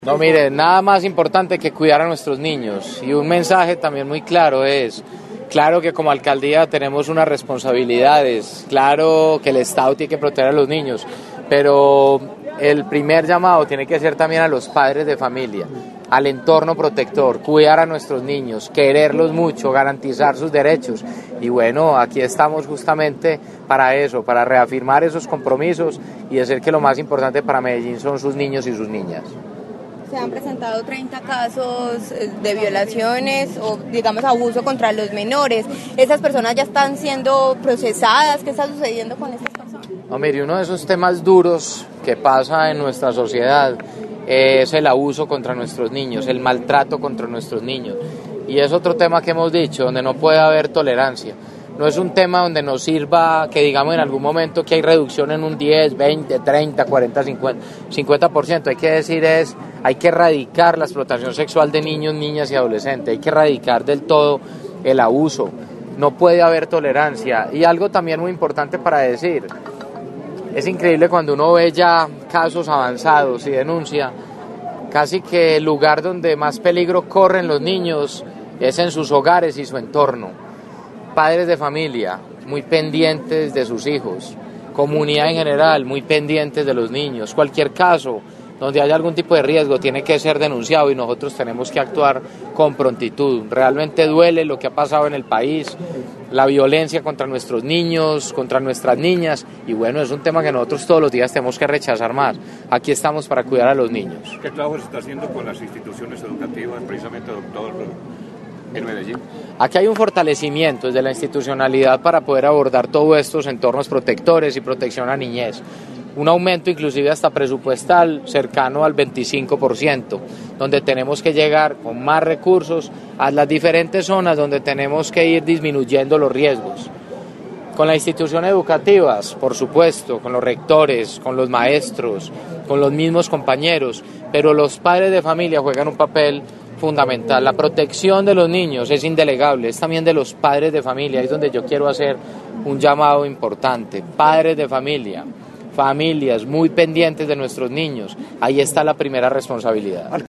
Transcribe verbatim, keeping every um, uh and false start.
No, mire, nada más importante que cuidar a nuestros niños. Y un mensaje también muy claro es, claro que como alcaldía tenemos unas responsabilidades, claro que el Estado tiene que proteger a los niños, pero el primer llamado tiene que ser también a los padres de familia, al entorno protector, cuidar a nuestros niños, quererlos mucho, garantizar sus derechos. Y bueno, aquí estamos justamente para eso, para reafirmar esos compromisos y decir que lo más importante para Medellín son sus niños y sus niñas. Se han presentado treinta casos de violaciones o, digamos, abuso contra los menores. ¿Esas personas ya están siendo procesadas? ¿Qué está sucediendo con estas personas? No, mire, uno de esos temas duros que pasa en nuestra sociedad es el abuso contra nuestros niños, el maltrato contra nuestros niños. Y es otro tema que hemos dicho, donde no puede haber tolerancia. No es un tema donde nos sirva que digamos en algún momento que hay reducción en un diez, veinte, treinta, cuarenta, cincuenta, cincuenta por ciento. Hay que decir es, hay que erradicar la explotación sexual de niños, niñas y adolescentes. Hay que erradicar del todo el abuso. No puede haber tolerancia. Y algo también muy importante para decir, es increíble cuando uno ve ya casos avanzados y denuncia, casi que el lugar donde más peligro corren los niños es en sus hogares y su entorno. Padres de familia muy pendientes de sus hijos, comunidad en general muy pendientes de los niños. Cualquier caso donde haya algún tipo de riesgo tiene que ser denunciado y nosotros tenemos que actuar con prontitud. Realmente duele lo que ha pasado en el país, la violencia contra nuestros niños, contra nuestras niñas, y bueno, es un tema que nosotros todos los días tenemos que rechazar más. Aquí estamos para cuidar a los niños. ¿Qué trabajo se está haciendo con las instituciones educativas, precisamente, doctor, en Medellín? Aquí hay un fortalecimiento desde la institucionalidad para poder abordar todos estos entornos protectores y protección a niñez. Un aumento inclusive hasta presupuestal cercano al veinticinco por ciento, donde tenemos que llegar con más recursos a las diferentes zonas donde tenemos que ir disminuyendo los riesgos. Con las instituciones educativas, por supuesto, con los rectores, con los maestros, con los mismos compañeros, pero los padres de familia juegan un papel fundamental. La protección de los niños es indelegable, es también de los padres de familia, es donde yo quiero hacer un llamado importante. Padres de familia, familias muy pendientes de nuestros niños, ahí está la primera responsabilidad.